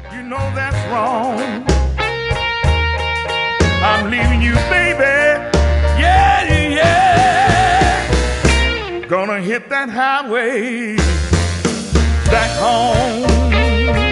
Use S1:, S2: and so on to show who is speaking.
S1: You know that's wrong. I'm leaving you, baby. Yeah, yeah. Gonna hit that highway back home.